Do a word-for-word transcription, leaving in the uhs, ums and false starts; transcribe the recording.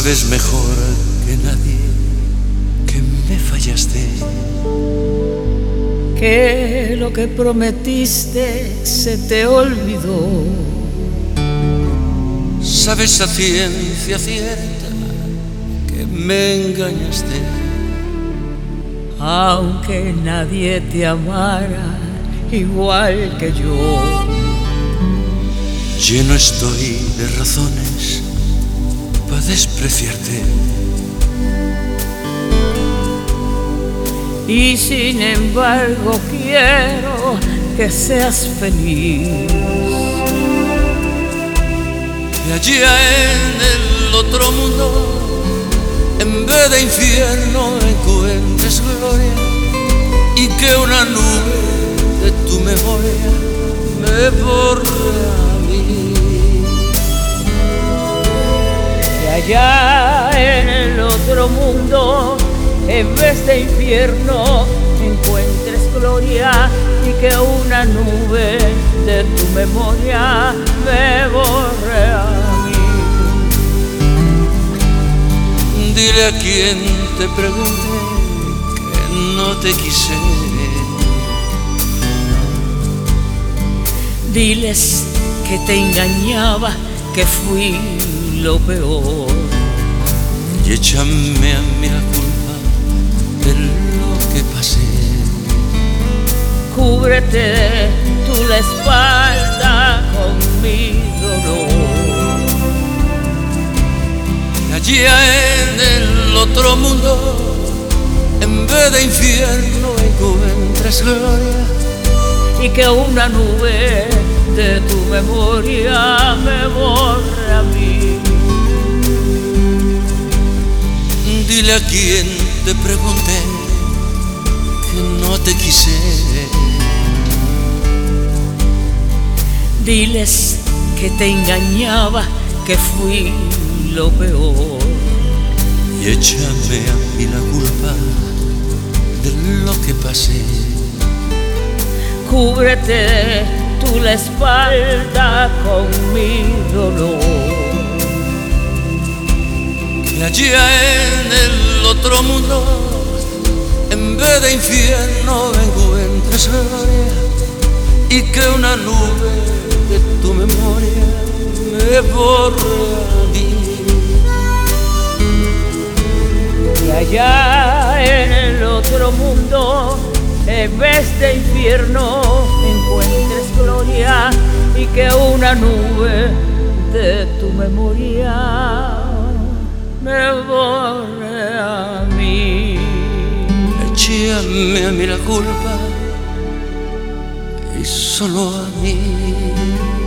Sabes mejor que nadie que me fallaste, que lo que prometiste se te olvidó. Sabes a ciencia cierta que me engañaste, aunque nadie te amara igual que yo. Lleno estoy de razones para despreciarte, y sin embargo quiero que seas feliz. Y allá en el otro mundo, en vez de infierno, encuentres gloria, y que una nube de tu memoria me borre a mí. Y allá en el otro mundo, en vez de infierno, encuentres gloria, y que una nube de tu memoria me borre a mí. Dile a quien te pregunte que no te quise, diles que te engañaba, que fui lo peor, y échame a mí la culpa de lo que pasé. Cúbrete tú la espalda con mi dolor. Y allá en el otro mundo, en vez de infierno, encuentres gloria, y que una nube de tu memoria me borre a mí. Dile a quien te pregunte que no te quise, diles que te engañaba, que fui lo peor, y échame a mí la culpa de lo que pasé. Cúbrete tú la espalda con mi dolor. Que allá en el otro mundo, en vez de infierno, encuentres gloria, y que una nube de tu memoria me borre a mí. Y allá en el otro mundo, en vez de infierno, encuentres gloria, y que una nube de tu memoria me borre a mí. Échame a mí la culpa, y solo a mí.